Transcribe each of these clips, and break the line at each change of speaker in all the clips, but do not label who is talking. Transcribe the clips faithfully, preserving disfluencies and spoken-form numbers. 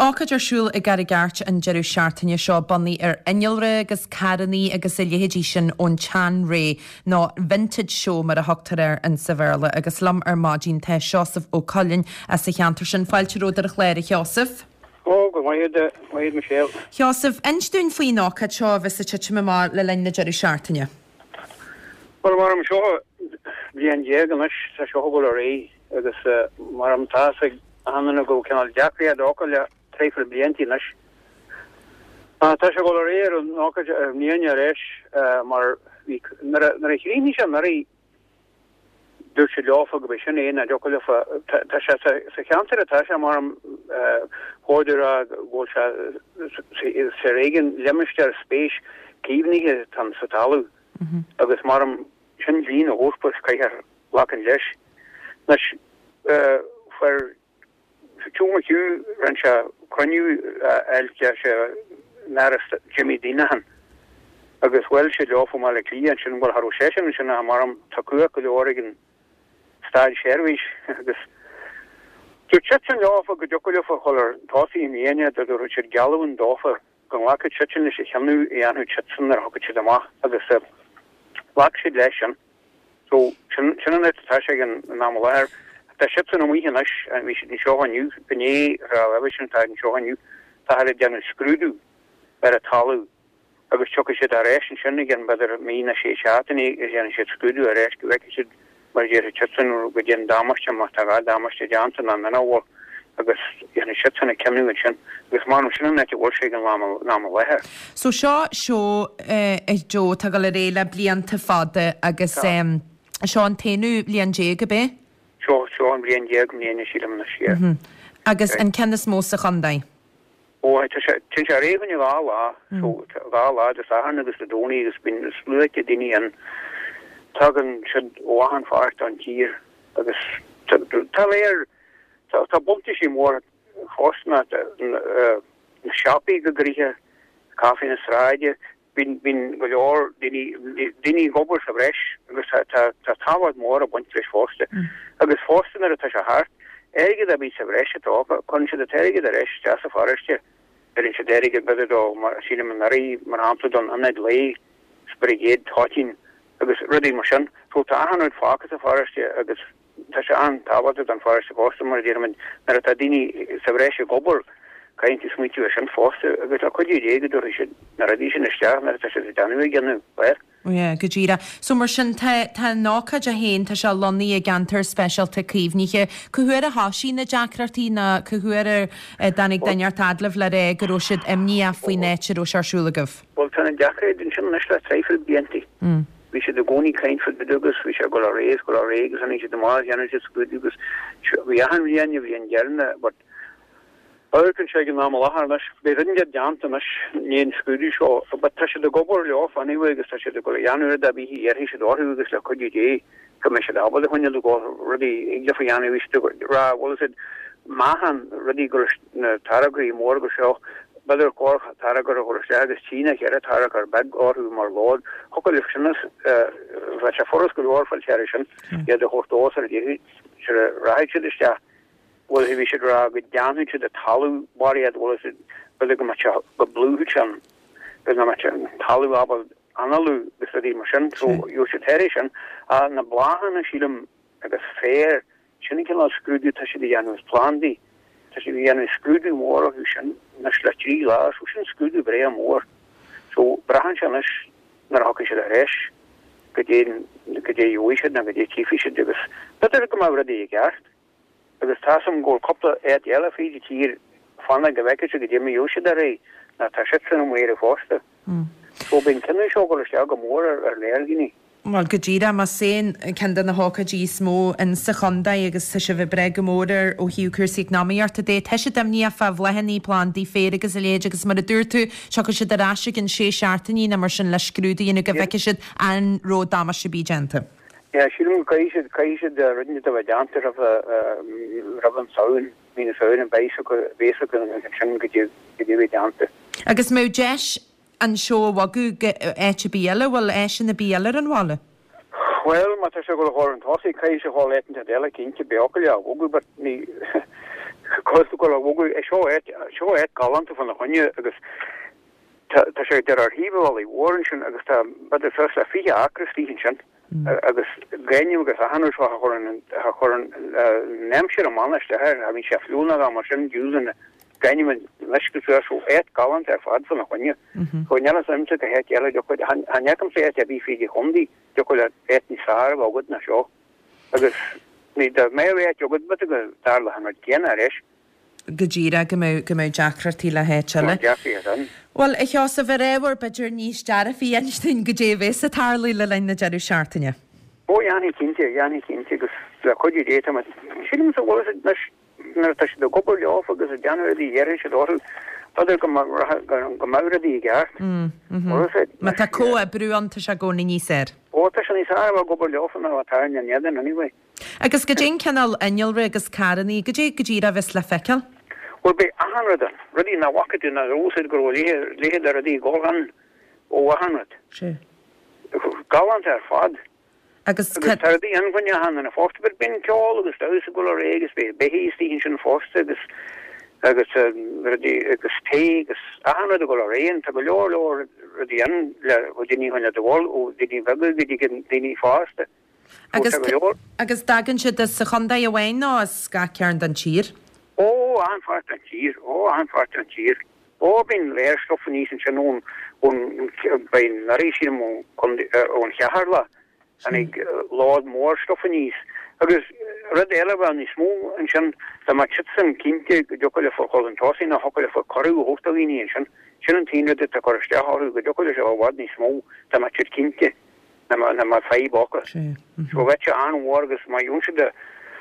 ácad arsúil i gar gart an jeú seaartainine seo bannaí ar innealra agus caraní agus i léhédí sin ón tean ré ná vintage show mar a thugtar ar an Saverla agus lam ar mádín te Seosamh Ó Collinn a sa cheantar sin fáilteród ar a chléir Seosamh.
Ó, go maiad maiad Michelle.
Seosamh, instún faoin ácad seo bheits a tite me má le lein na jeú seaartainine?
Well, mar am seo blian déag an is sa seo go a ré agus mar am tá hanna go canal Jackie a docail treifil blianttí nas. Tá se go a ré an ácad níon a réis mar nar a chríní se mar dúr se leáfa go sin éon a docail sa cheantar atá se mar am hóidir a ggóil se réigen lemmeiste ar spéis cíbnige tan sa talú. agus mar am sin lín a hóspus caiar lacan leis. Nas fer túmaú ran se cruniú eilte se náras Jimmy Dinahan agus well se leáfa má le lían sin bhil harú sésin sin a mar am tacuá go leorigin stáil sérvís agus tú chitin leáfa go doculifa cholar tásaí miene dat ru sé galún dáfa go lacha chitin is cheanú i anú chitsan ar hogad si amach agus lak si leis sin so sin net tá sé an ná leir tá chitin am mhuihan is an bhí si ní seohanniu bené ra levision tá an seohanniu tá har dean scrúdú ar a talú agus tucha si a réis an sinna gan beidir mína sé seaataní is an si scrúdú a réis go bheice si mar dé chitin go déan dámaiste má tá gá dámaiste deanta na menahil agus dhéanana sitanna cemnú sin agus má sinna net bhil sé an ná leir.
So seo seo is Jo tá go le réile blianta fada agus seo an téanú blian dé go bé?
Seo seo an blian déag mléana sílam na siar.
Agus an cenas mósa chundaid?
Ó tin se réhann gá lá gá lá a sahan agus le dóí agus bin slúite daine an tugan si óhan fart an tír agus tá léir tá bunta sí mór fósna na siapaí go gríthe caí na sráide bin go leor daoine gobar sa bhreis agus tá táhad mór a buint leis fósta agus fóstan ar a tá se hart éige a bí sa bhreis atápa chun si a teige a reis te sa foriste ar in se déige bedadó mar síle man naí mar hapla don anid lei sprigéad tátín agus rudí mar sin tó tá anid fáchas a foriste agus tá se an tábhad an foriste fósta mar dhéirmin nar a tá daoine sa bhreis gobar kainti smuitiú sin fósta agus a chuidí déige dú si nar a dí sin isteach nar tá se danú gannú leir.
Ie, go ddíra. So mar sin tá nácad a héin tá se lonaí a gantar specialta críomhníe chuhuiir a hasí na deacratí na chuhuiir danig daineart adlah le ré go roisiid imní a faoi nétir ó searsúlagah.
Well tá an deachraid din sin nes le treifil blianttí. Vi sé de goni kaintfud bedugus vi sé go a rééis go a régus an sé de má an gogus vi han vi vi an gerne, but kun sé ná lehar be ringe deantanas níon skúdi seo, but tá se de gobor leof angus tá se de go januar a bí er hí sé dogus le chuí dé go me se abal hunne go rudi ige fa janu ra wall it mahan rudi go na taragri mór go seo beidir có targar a chu agus China ar a targar bag áú mar lád hoil sinnas bheit se forras go orfal te sin ge a chótó a dé se raid siiste well vi should ra go down to the talu body at was it but go much go blue chan but no much talu abal analu the city machine so you should herishan uh na blahan shilum agus fair shinikin screwed to she the anus plandi to she the anus screwed more who shin na slatri la who shin screwed bre more so brahan shanish na hokish the resh gedin gedé you should na gedé chief should do this but there come already gast agus tásam ggóil coppla éad eile féidir tír fanna go bheice go dtí jo sé a ré na tá si san mhéir a fósta. Ó bin cinna seo go leiste go mór ar léirginní.
Well go ddíra má sé cin na háca dí smó in sa chundaid agus sa se bh bre go mór ó hiúcursaí náíart a dé teise am ní a fah lehanní plán dí fér agus a léide agus mar a dúirtú seo go si de ráise gin sé seaartaní na mar sin le scrúdaína go bheice siad an ró dámas se bígenta.
Ja, sílim caiise caiise de rinne a bheitjantar a raban saoin mína saoin an béise go béise go an sin go dtí bheitjantar.
Agus mó deis an seo wagu éite bíile bhfuil é sin na bíalar an bhála?
Well, má tá se go háir an tosaí caiise há leiten a déile cinnte beocail a bhgu, but ní Cos go bhgu é seo seo é galanta fan na chunne agus tá sé de ar híháí Warren sin agus tá bad fe a fi acrastíhin sin agus gaiine agus a han chu chun nemsir a maniste her a vín sé flúna a mar sin dúsan gaiine leisku so é galant ar fad fan na chunne chuine samte a het eile jo hanjakam sé a bí fi chundí jo go etni sá a god na seo agus ní de mé jo god bet go darla han gen a reis.
Gadíra go go mé Jackratí le héile. Well i cheá sa bhar éhar beidir níos dear a bhí einstein go déhés a tarlaí le lein na dearú seaartaine.
Ó Janní cinnte Janní cinnte agus le chuidir déta sim sa bhil nar tá do gopur leáf agus a Januarí dhéir se dá Tadidir go go mauradí gart.
Ma tá có a brúanta se gcóna níos éir.
Ó tá se níos áh gopur leáfan a táin an neadan anyway.
Agus go dé cenal inolra agus caranní go dé go ddíra a bheits le feiceal?
Well be ahanradan rudi na wakati na rosid go lehe lehe da radi golan o ahanrat.
Sure.
Galant er fad.
Agus
tardi an vanya han na forst bit bin kol agus daus go regus be behi station forst agus agus rudi agus te agus ahanrat go rein ta go lor rudi an hodini honna de wall o dini vagel dini dini fast.
Agus agus dagan se de sa chunda a bhhain ná ga cearn den tír.
Ó anfart an tír, ó anfart an tír. Ó bin leirstoffen níos an ón ón bein naréisiim ón cheharla an ag lád mór stoffen níos. Agus rud eile an ní smó an sin tá mat sin cínte jokoile for cholen tosin a hokoile for choú hochtalíní an sin sin an tíine a chosteáú go jokoile se bhhad ní smó tá mat cínte na ma fei bokke. So wet je aanwargus ma jonse de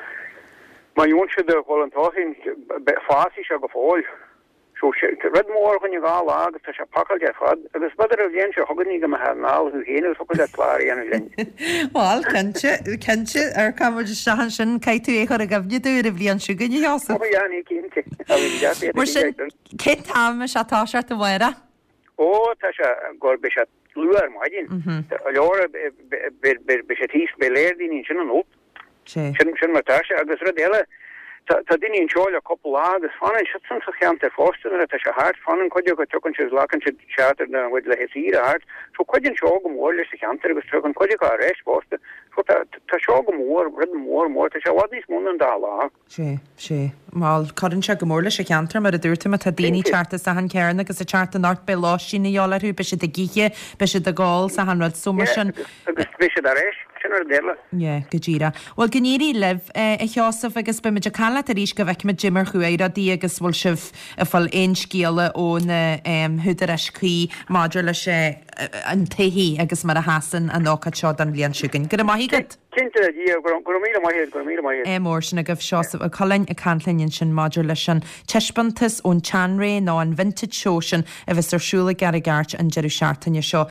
ma jonse de voluntosin fasi se gefool. So red morgen je ga lag te se pakkel je fad. Dus wat er vien se hogen me ha na hu heen so dat klaar en lin.
Wel kentje kentje er kan we stahan sin kaitu e chor a gafne du a blian sugan je has.
Oh ja ni kinte.
Mar sin kit ha me se tá se a bhra.
Ó tá se go be se luar maidin. Allora be se tís be léirdín sin an op. Sin sin mar tá se agus rud eile tá din in seáil a couple agus fanin si san sa cheant ar fóstan a tá se hart fanin chuide go tugann se lacan se seatar na bhid le hesí a hart, so chuidirn seo go mór leis sa cheantar agus tugann chuide a rééis fósta, so tá seo go mór rid mór mór tá se bhd níos mún an dá lá.
sé sé máil chuann se go mór leis sa cheantar mar a dúirta a tá daoine charta sa an cearna agus a charta nát be láisí na eolalarú be se de giche be se de gáil sa an rud sumar sin.
Agus be se a rééis.
Ja go ddíra. Well gníí leh i cheásamh agus be meidir chala a ríis go bheith me Jimmar chuéad a dí agus bhfuil sibh a fáil éon scéala ó na thudar eiscí maidir le sé an taihí agus mar a hasan an ácha seo an bblion siúgan. Gur maigad?
Cinnte dí go mí maiad go mí maiad.
É mór sin a goh seosamh a cholainn a canlainn sin maidir leis an teispantas ón teanré ná an vintage show sin a bheits arsúla gar a gart an jeú seaartainine seo.